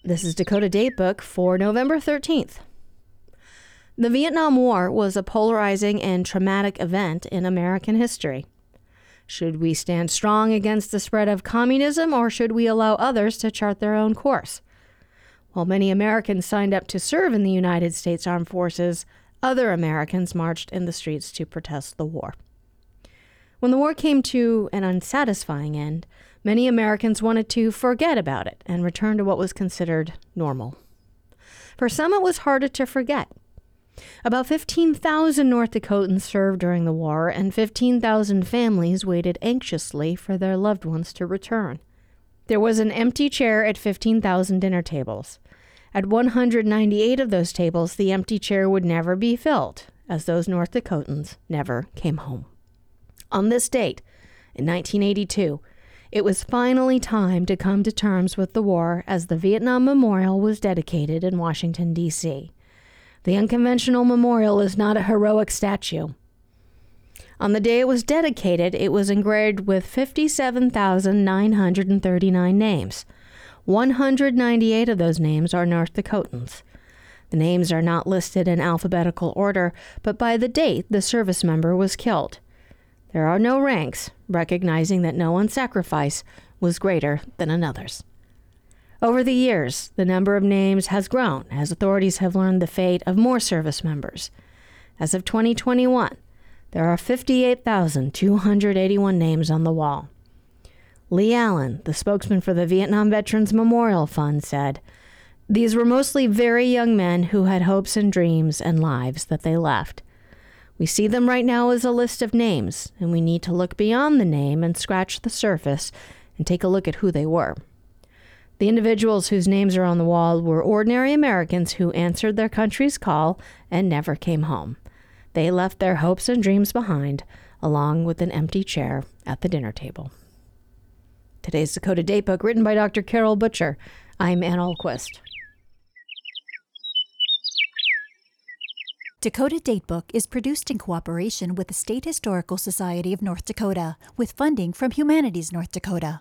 This is Dakota Datebook for November 13th. The Vietnam War was a polarizing and traumatic event in American history. Should we stand strong against the spread of communism, or should we allow others to chart their own course? While many Americans signed up to serve in the United States Armed Forces, other Americans marched in the streets to protest the war. When the war came to an unsatisfying end, many Americans wanted to forget about it and return to what was considered normal. For some, it was harder to forget. About 15,000 North Dakotans served during the war, and 15,000 families waited anxiously for their loved ones to return. There was an empty chair at 15,000 dinner tables. At 198 of those tables, the empty chair would never be filled, as those North Dakotans never came home. On this date, in 1982, it was finally time to come to terms with the war as the Vietnam Memorial was dedicated in Washington, D.C. The unconventional memorial is not a heroic statue. On the day it was dedicated, it was engraved with 57,939 names. 198 of those names are North Dakotans. The names are not listed in alphabetical order, but by the date the service member was killed. There are no ranks, recognizing that no one's sacrifice was greater than another's. Over the years, the number of names has grown as authorities have learned the fate of more service members. As of 2021, there are 58,281 names on the wall. Lee Allen, the spokesman for the Vietnam Veterans Memorial Fund, said, "These were mostly very young men who had hopes and dreams and lives that they left. We see them right now as a list of names, and we need to look beyond the name and scratch the surface and take a look at who they were. The individuals whose names are on the wall were ordinary Americans who answered their country's call and never came home. They left their hopes and dreams behind, along with an empty chair at the dinner table." Today's Dakota Datebook, written by Dr. Carol Butcher. I'm Ann Ahlquist. Dakota Datebook is produced in cooperation with the State Historical Society of North Dakota, with funding from Humanities North Dakota.